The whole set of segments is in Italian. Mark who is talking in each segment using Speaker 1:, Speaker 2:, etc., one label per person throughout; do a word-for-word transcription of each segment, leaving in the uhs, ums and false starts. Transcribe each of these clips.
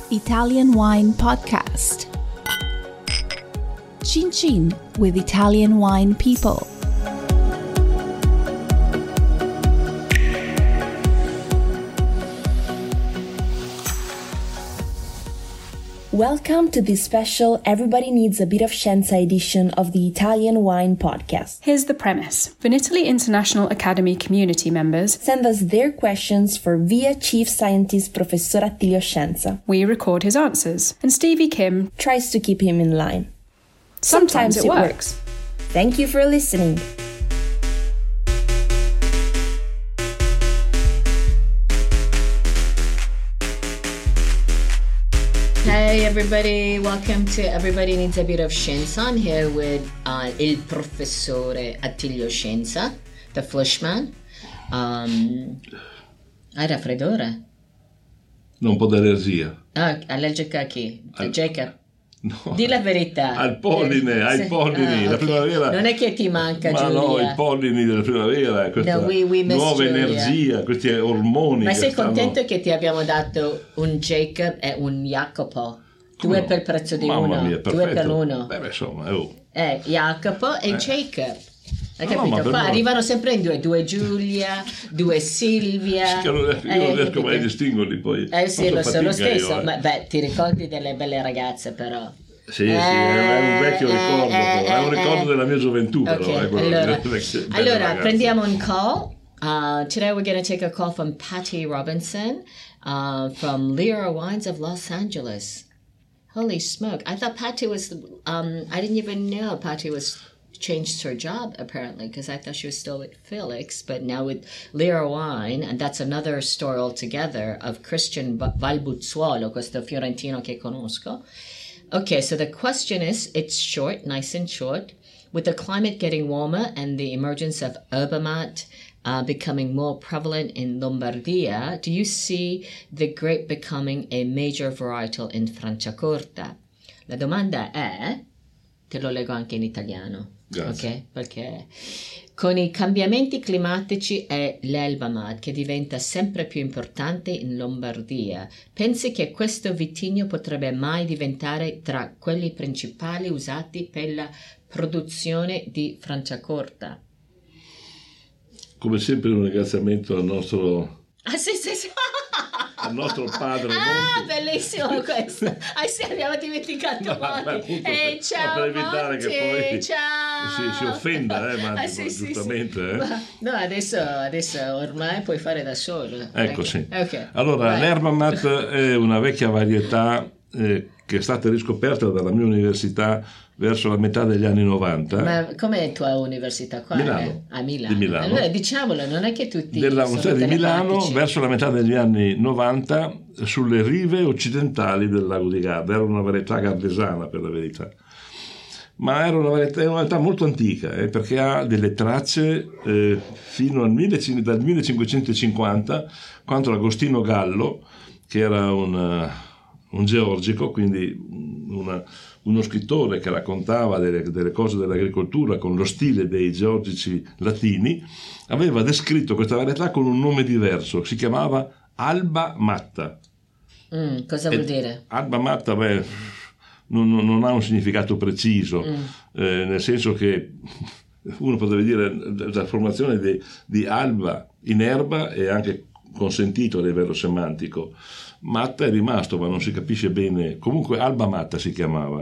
Speaker 1: Italian Wine Podcast. Chin Chin with Italian Wine People. Welcome to this special Everybody Needs a Bit of Scienza edition of the Italian Wine Podcast.
Speaker 2: Here's the premise. Vinitaly International Academy community members
Speaker 1: send us their questions for Via Chief Scientist Professor Attilio Scienza.
Speaker 2: We record his answers, and Stevie Kim
Speaker 1: tries to keep him in line.
Speaker 2: Sometimes, Sometimes it, it works. works.
Speaker 1: Thank you for listening.
Speaker 3: Hey everybody, welcome to Everybody Needs a Bit of Scienza. I'm here with uh, il professore Attilio Scienza, the Flushman. Um, hai raffreddore?
Speaker 4: Un po' d'allergia.
Speaker 3: Ah, allergica a chi? A
Speaker 4: Al...
Speaker 3: Jacob?
Speaker 4: No.
Speaker 3: Di la verità.
Speaker 4: Al polline, eh, ai pollini, ah, okay. La primavera.
Speaker 3: Non è che ti manca,
Speaker 4: ma
Speaker 3: Giulia.
Speaker 4: Ma no, i pollini della primavera, questa
Speaker 3: no, we, we
Speaker 4: nuova
Speaker 3: Giulia.
Speaker 4: energia, questi ormoni.
Speaker 3: Ma sei
Speaker 4: stanno...
Speaker 3: contento che ti abbiamo dato un Jacob e un Jacopo? Due no? per il prezzo di
Speaker 4: Mamma
Speaker 3: uno.
Speaker 4: Mia,
Speaker 3: Due per uno.
Speaker 4: Beh, insomma, oh.
Speaker 3: Eh, Jacopo e eh. Jacob. Hai
Speaker 4: no,
Speaker 3: capito?
Speaker 4: No,
Speaker 3: Qua
Speaker 4: no.
Speaker 3: arrivano sempre in due, due Giulia, due Silvia.
Speaker 4: Io non, io
Speaker 3: eh,
Speaker 4: non riesco mai a distinguerli poi.
Speaker 3: Eh sì, lo so, lo stesso.
Speaker 4: Io, eh.
Speaker 3: Ma beh, ti ricordi delle belle ragazze però?
Speaker 4: Sì, sì, è un vecchio ricordo, eh, è un ricordo eh, della mia gioventù però.
Speaker 3: Okay,
Speaker 4: eh,
Speaker 3: allora, allora prendiamo un call. Uh, today we're going to take a call from Patty Robinson uh, from Lira Wines of Los Angeles. Holy smoke, I thought Patty was, um, I didn't even know Patty was changed her job apparently because I thought she was still with Felix, but now with Lira Wine, and that's another story altogether of Christian Valbuzzuolo, questo fiorentino che conosco. Okay, so the question is, it's short, nice and short. With the climate getting warmer and the emergence of Urbamat uh, becoming more prevalent in Lombardia, do you see the grape becoming a major varietal in Franciacorta? La domanda è, te lo leggo anche in italiano,
Speaker 4: Grazie.
Speaker 3: Ok? Perché con i cambiamenti climatici è l'Elbamat che diventa sempre più importante in Lombardia. Pensi che questo vitigno potrebbe mai diventare tra quelli principali usati per la produzione di Franciacorta?
Speaker 4: Come sempre un ringraziamento al nostro
Speaker 3: ah sì sì sì
Speaker 4: al nostro padre
Speaker 3: ah
Speaker 4: Monti.
Speaker 3: Bellissimo questo. Ah sì, abbiamo dimenticato
Speaker 4: no,
Speaker 3: Monti. Ehi, ciao
Speaker 4: per evitare
Speaker 3: Monti,
Speaker 4: che poi
Speaker 3: ciao.
Speaker 4: si, si offenda eh, Monti,
Speaker 3: ah, sì,
Speaker 4: giustamente
Speaker 3: sì, sì.
Speaker 4: Eh.
Speaker 3: Ma, no adesso, adesso ormai puoi fare da solo.
Speaker 4: Ecco sì
Speaker 3: okay.
Speaker 4: Allora
Speaker 3: Vai.
Speaker 4: l'Herbamat è una vecchia varietà eh, che è stata riscoperta dalla mia università verso la metà degli anni novanta.
Speaker 3: Ma com'è tua università qua?
Speaker 4: Milano.
Speaker 3: Eh? A Milano.
Speaker 4: Di Milano.
Speaker 3: Allora diciamolo, non è che tutti
Speaker 4: della
Speaker 3: sono
Speaker 4: Università di Milano
Speaker 3: telepatici.
Speaker 4: verso la metà degli anni novanta sulle rive occidentali del lago di Garda. Era una varietà gardesana per la verità, ma era una varietà, una varietà molto antica eh, perché ha delle tracce eh, fino al dal millecinquecentocinquanta, quando Agostino Gallo, che era un, uh, un georgico, quindi una uno scrittore che raccontava delle, delle cose dell'agricoltura con lo stile dei georgici latini, aveva descritto questa varietà con un nome diverso, si chiamava Alba Matta.
Speaker 3: Mm, cosa vuol
Speaker 4: e,
Speaker 3: dire?
Speaker 4: Alba Matta, beh, non, non ha un significato preciso, mm. eh, nel senso che uno potrebbe dire la formazione di, di alba in erba è anche consentito a livello semantico. Matta è rimasto, ma non si capisce bene. Comunque Alba Matta si chiamava.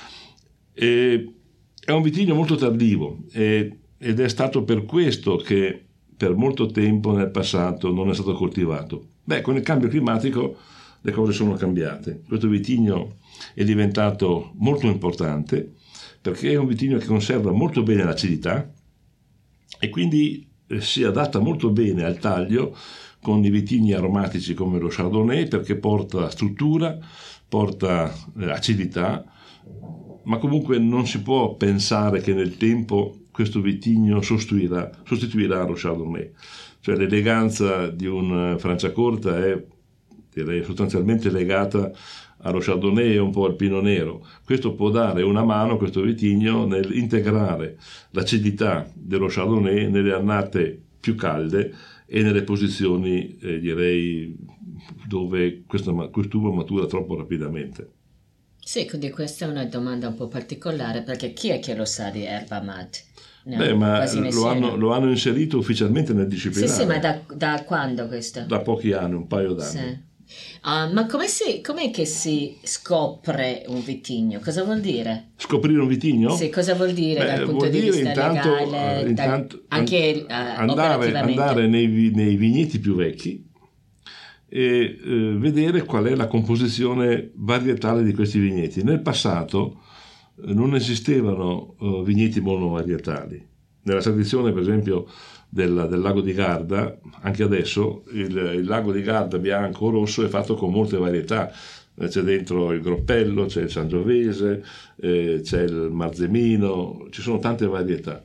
Speaker 4: E è un vitigno molto tardivo e, ed è stato per questo che per molto tempo nel passato non è stato coltivato. Beh, con il cambio climatico le cose sono cambiate. Questo vitigno è diventato molto importante perché è un vitigno che conserva molto bene l'acidità e quindi eh, si adatta molto bene al taglio con i vitigni aromatici come lo Chardonnay, perché porta struttura, porta eh, acidità, ma comunque non si può pensare che nel tempo questo vitigno sostituirà, sostituirà lo Chardonnay. Cioè l'eleganza di un Franciacorta è, direi, sostanzialmente legata allo Chardonnay e un po' al Pinot Nero. Questo può dare una mano a questo vitigno nell'integrare l'acidità dello Chardonnay nelle annate più calde e nelle posizioni eh, direi dove questa, quest'uva matura troppo rapidamente.
Speaker 3: Sì, quindi questa è una domanda un po' particolare, perché chi è che lo sa di erba mate? No,
Speaker 4: Beh, ma
Speaker 3: quasi
Speaker 4: lo hanno, lo hanno inserito ufficialmente nel disciplinare.
Speaker 3: Sì, sì, ma da, da quando questo?
Speaker 4: Da pochi anni, un paio d'anni.
Speaker 3: Sì. Uh, ma come si, com'è che si scopre un vitigno? Cosa vuol dire?
Speaker 4: Scoprire un vitigno?
Speaker 3: Sì, cosa vuol dire
Speaker 4: Beh,
Speaker 3: dal punto
Speaker 4: vuol
Speaker 3: di
Speaker 4: dire
Speaker 3: vista
Speaker 4: intanto,
Speaker 3: legale?
Speaker 4: uh, intanto,
Speaker 3: dal, anche uh,
Speaker 4: andare,
Speaker 3: operativamente?
Speaker 4: andare nei, nei vigneti più vecchi e uh, vedere qual è la composizione varietale di questi vigneti. Nel passato uh, non esistevano uh, vigneti monovarietali. Nella tradizione, per esempio, del, del lago di Garda, anche adesso il, il lago di Garda bianco o rosso è fatto con molte varietà. C'è dentro il Groppello, c'è il Sangiovese, eh, c'è il Marzemino, ci sono tante varietà.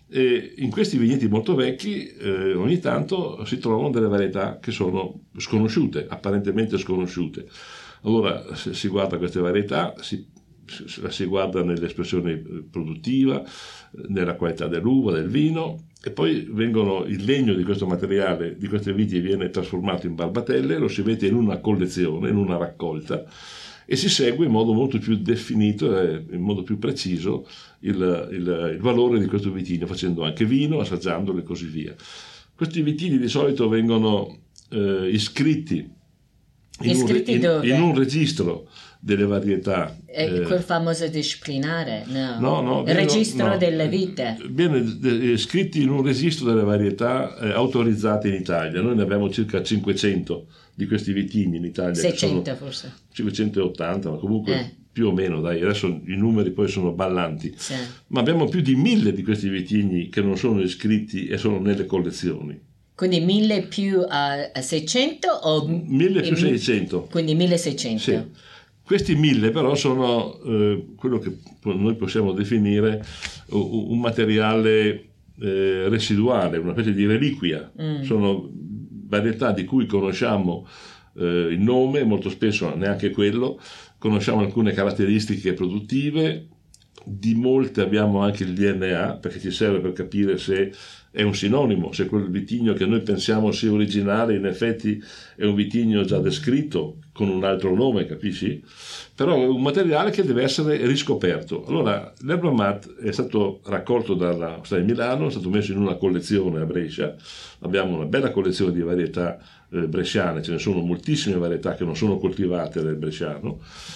Speaker 4: E in questi vigneti molto vecchi eh, ogni tanto si trovano delle varietà che sono sconosciute, apparentemente sconosciute. Allora se si guarda queste varietà, si, si, si guarda nell'espressione produttiva, nella qualità dell'uva, del vino, e poi vengono, il legno di questo materiale, di queste viti, viene trasformato in barbatelle, lo si mette in una collezione, in una raccolta, e si segue in modo molto più definito e in modo più preciso il, il, il valore di questo vitigno, facendo anche vino, assaggiandolo e così via. Questi vitigni di solito vengono eh, iscritti, in,
Speaker 3: iscritti
Speaker 4: un,
Speaker 3: dove?
Speaker 4: in, in un registro delle varietà.
Speaker 3: È eh, quel famoso disciplinare? No,
Speaker 4: no, no
Speaker 3: il
Speaker 4: viene,
Speaker 3: registro
Speaker 4: no,
Speaker 3: delle vite.
Speaker 4: Viene iscritti in un registro delle varietà eh, autorizzate in Italia. Noi ne abbiamo circa cinquecento di questi vitigni in Italia.
Speaker 3: seicento forse.
Speaker 4: cinquecentottanta, ma comunque
Speaker 3: eh.
Speaker 4: più o meno, dai, adesso i numeri poi sono ballanti.
Speaker 3: Sì.
Speaker 4: Ma abbiamo più di mille di questi vitigni che non sono iscritti e sono nelle collezioni.
Speaker 3: Quindi mille più a uh, seicento o
Speaker 4: mille più seicento?
Speaker 3: Quindi milleseicento.
Speaker 4: Sì. Questi mille però sono eh, quello che noi possiamo definire un materiale eh, residuale, una specie di reliquia. Mm. Sono varietà di cui conosciamo eh, il nome, molto spesso neanche quello, conosciamo alcune caratteristiche produttive, di molte abbiamo anche il D N A, perché ci serve per capire se è un sinonimo, se quel vitigno che noi pensiamo sia originale in effetti è un vitigno già descritto con un altro nome, capisci? Però è un materiale che deve essere riscoperto. Allora l'erba mate è stato raccolto dalla Università di Milano, è stato messo in una collezione a Brescia, abbiamo una bella collezione di varietà eh, bresciane, ce ne sono moltissime varietà che non sono coltivate nel bresciano.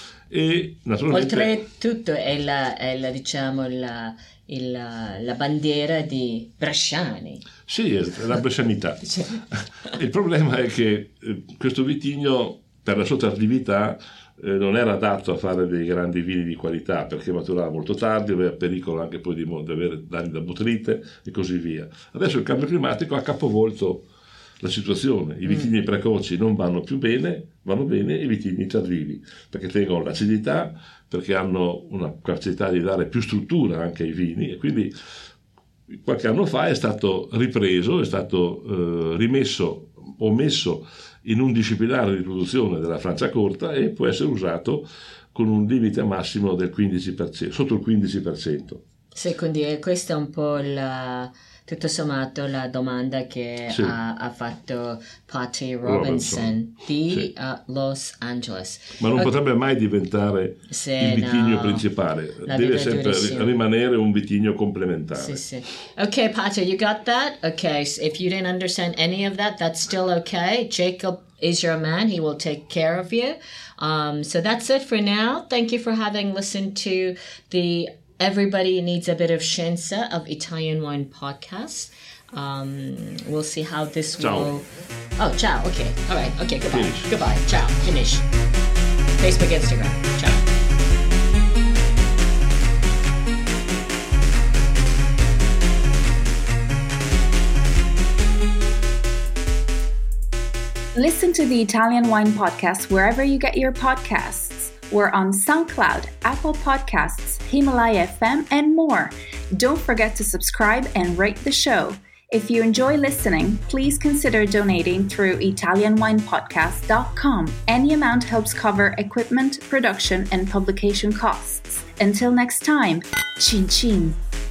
Speaker 4: E naturalmente
Speaker 3: oltretutto è la, è la diciamo la, il, la bandiera di bresciani.
Speaker 4: Sì, è la brescianità. Il problema è che eh, questo vitigno, per la sua tardività, eh, non era adatto a fare dei grandi vini di qualità, perché maturava molto tardi, aveva pericolo anche poi di, di avere danni da botrite e così via. Adesso il cambio climatico ha capovolto la situazione. I vitigni mm. precoci non vanno più bene, vanno bene i vitigni tardivi, perché tengono l'acidità, perché hanno una capacità di dare più struttura anche ai vini, e quindi qualche anno fa è stato ripreso, è stato eh, rimesso o messo in un disciplinare di produzione della Franciacorta e può essere usato con un limite massimo del quindici per cento, sotto il quindici per cento.
Speaker 3: Sì, quindi questa è un po' la... tutto sommato la domanda che sì. ha, ha fatto Patty Robinson, Robinson. di sì. uh, Los Angeles.
Speaker 4: Ma non
Speaker 3: okay.
Speaker 4: potrebbe mai diventare sì, il vitigno no. principale, la deve sempre durissima. rimanere un vitigno complementare.
Speaker 3: Sì, sì. Ok, Patty, you got that? Okay, so if you didn't understand any of that, that's still okay. Jacob is your man. He will take care of you. Um, so that's it for now. Thank you for having listened to the Everybody Needs a Bit of Scienza of Italian Wine podcast. Um, we'll see how this
Speaker 4: ciao.
Speaker 3: will... Oh, ciao. Okay. All right. Okay, goodbye.
Speaker 4: Finish.
Speaker 3: Goodbye. Ciao. Finish. Facebook, Instagram. Ciao.
Speaker 2: Listen to the Italian Wine Podcast wherever you get your podcasts. We're on SoundCloud, Apple Podcasts, Himalaya F M, and more. Don't forget to subscribe and rate the show. If you enjoy listening, please consider donating through Italian Wine Podcast dot com. Any amount helps cover equipment, production, and publication costs. Until next time, cin cin!